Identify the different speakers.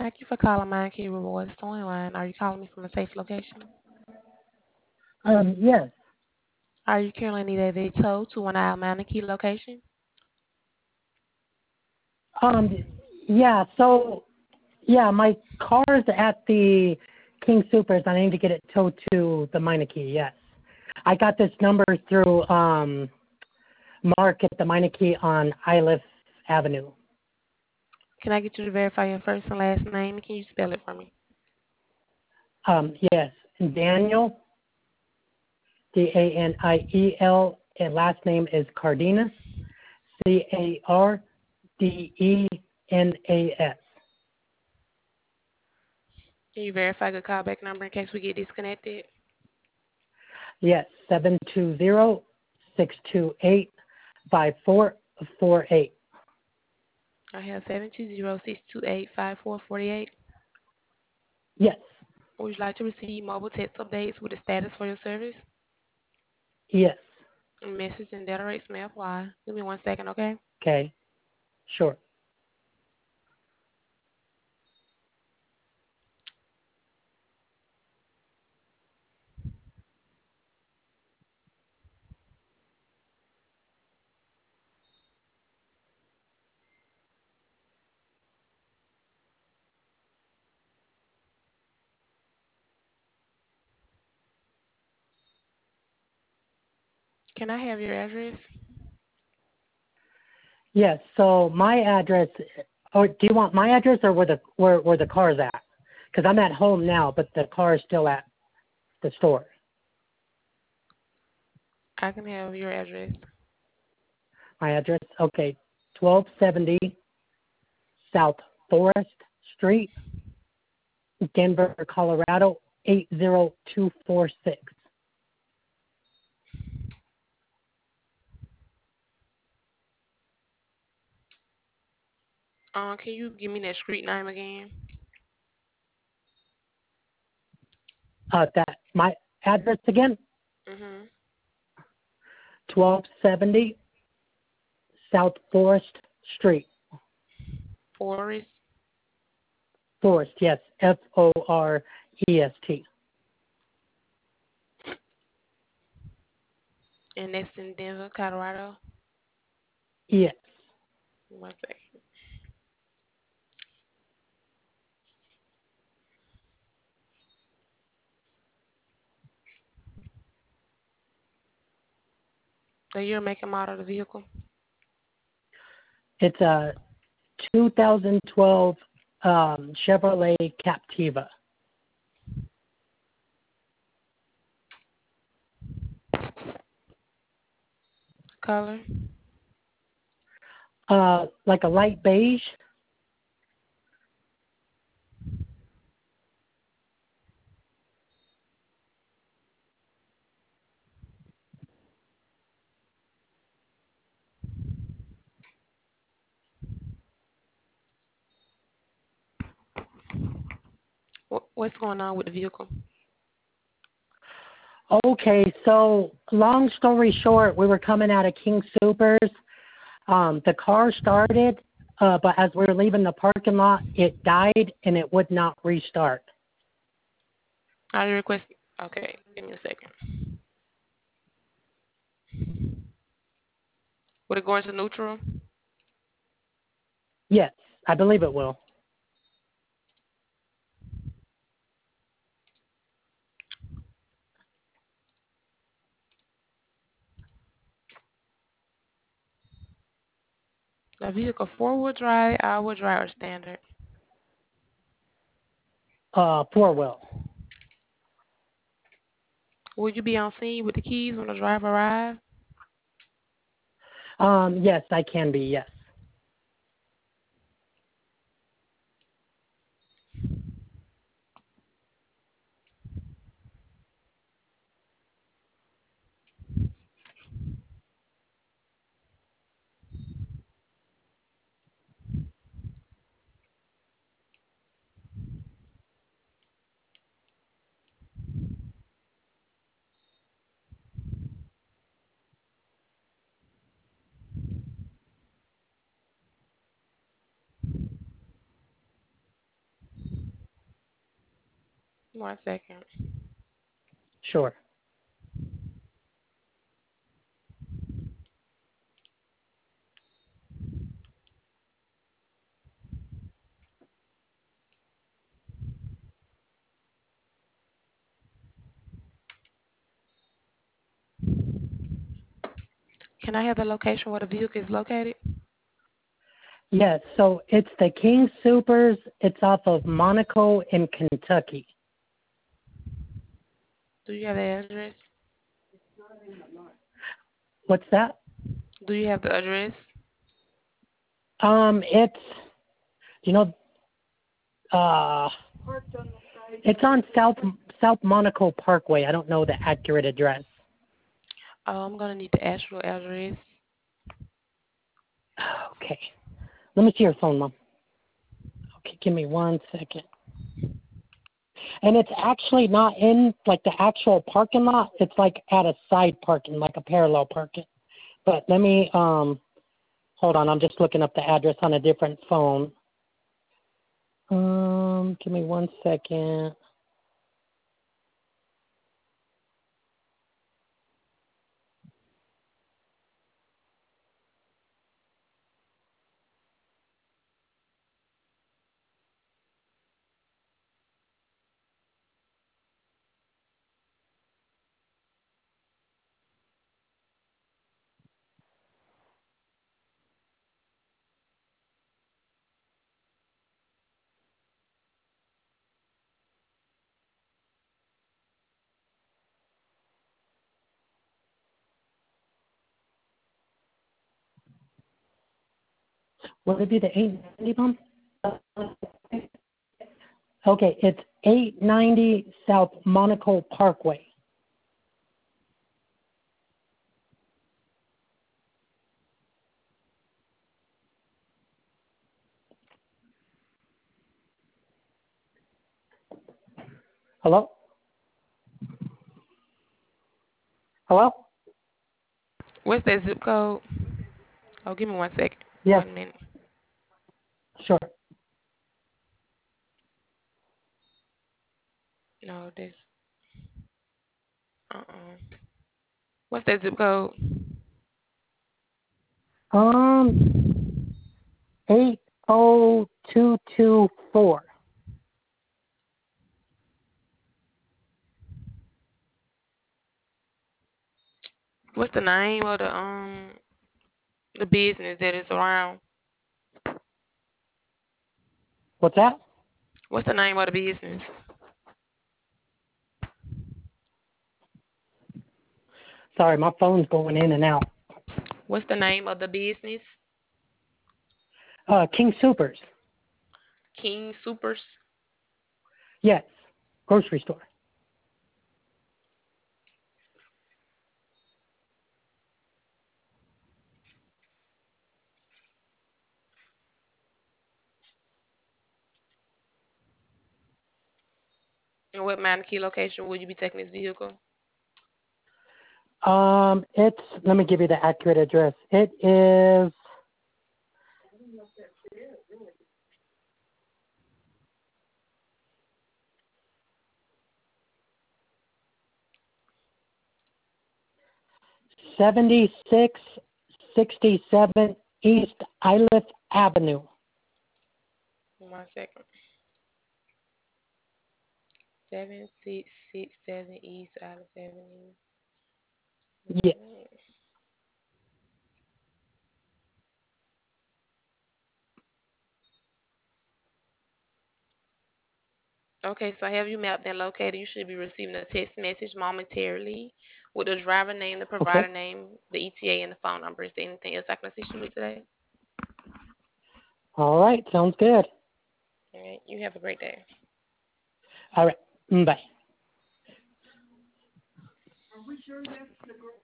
Speaker 1: Thank you for calling Mind Key Rewards Towing Line. Are you calling me from a safe location?
Speaker 2: Yes.
Speaker 1: Are you currently needing a tow to one of our Mind Key location?
Speaker 2: Um, yeah. So, yeah, my car's at the King Supers. I need to get it towed to the Meineke. Yes. I got this number through Mark at the Meineke on Iliff Avenue.
Speaker 1: Can I get you to verify your first and last name? Can you spell it for me?
Speaker 2: Yes. Daniel, Daniel, and last name is Cardenas, Cardenas.
Speaker 1: Can you verify the callback number in case we get disconnected?
Speaker 2: Yes, 720-628-5448.
Speaker 1: I have 720-628-5448.
Speaker 2: Yes,
Speaker 1: Would you like to receive mobile text updates with the status for your service?
Speaker 2: yes.
Speaker 1: Message and data rates may apply. Give me 1 second, okay?
Speaker 2: Okay, sure.
Speaker 1: Can I have your address?
Speaker 2: Yes, so my address, or do you want my address or where the car's at? Because I'm at home now, but the car is still at the store.
Speaker 1: I can have your address.
Speaker 2: My address, okay, 1270 South Forest Street, Denver, Colorado, 80246.
Speaker 1: Can you give me that street name again?
Speaker 2: That my address again,
Speaker 1: Mm-hmm.
Speaker 2: 1270 South Forest Street.
Speaker 1: Forest.
Speaker 2: Forest, yes, Forest.
Speaker 1: And that's in Denver, Colorado.
Speaker 2: Yes.
Speaker 1: 1 second. The year, make, and model of the vehicle.
Speaker 2: It's a 2012 Chevrolet Captiva.
Speaker 1: Color.
Speaker 2: Like a light beige.
Speaker 1: What's going on with the vehicle?
Speaker 2: Okay, so long story short, we were coming out of King Supers. The car started, but as we were leaving the parking lot, it died and it would not restart.
Speaker 1: Are you requesting? Okay, give me a second. Would it go into neutral?
Speaker 2: Yes, I believe it will.
Speaker 1: The vehicle four-wheel drive, all-wheel drive, or standard?
Speaker 2: Four wheel.
Speaker 1: Would you be on scene with the keys when the driver arrives?
Speaker 2: Yes, I can be, yes.
Speaker 1: 1 second.
Speaker 2: Sure.
Speaker 1: Can I have the location where the vehicle is located?
Speaker 2: Yes, so it's the King Supers. It's off of Monaco in Kentucky.
Speaker 1: Do you have the address?
Speaker 2: What's that?
Speaker 1: Do you have the address?
Speaker 2: It's you know, it's on South Monaco Parkway. I don't know the accurate address.
Speaker 1: I'm gonna need the actual address.
Speaker 2: Okay. Let me see your phone, Mom. Okay, give me 1 second. And it's actually not in like the actual parking lot. It's like at a side parking, like a parallel parking. But let me hold on. I'm just looking up the address on a different phone. Give me 1 second. Would it be the 890, Mom? Okay, it's 890 South Monaco Parkway. Hello? Hello?
Speaker 1: What's that zip code? Oh, give me 1 second.
Speaker 2: Yes,
Speaker 1: 1 minute.
Speaker 2: sure.
Speaker 1: No, this. What's that zip code?
Speaker 2: 80224.
Speaker 1: What's the name of the business that is around?
Speaker 2: What's that?
Speaker 1: What's the name of the business?
Speaker 2: Sorry, my phone's going in and out.
Speaker 1: What's the name of the business?
Speaker 2: King Supers.
Speaker 1: King Supers.
Speaker 2: Yes, grocery store.
Speaker 1: And what Manatee location would you be taking this vehicle?
Speaker 2: It's, let me give you the accurate address. It is 7667 East Iliff Avenue.
Speaker 1: 1 second. 7667 East Island Avenue.
Speaker 2: Yes.
Speaker 1: Okay, so have you mapped and located? You should be receiving a text message momentarily with the driver name, the provider
Speaker 2: Okay.
Speaker 1: name, the ETA, and the phone number. Is there anything else I can assist you with today?
Speaker 2: All right. Sounds good.
Speaker 1: All right. You have a great day.
Speaker 2: All right. Bye.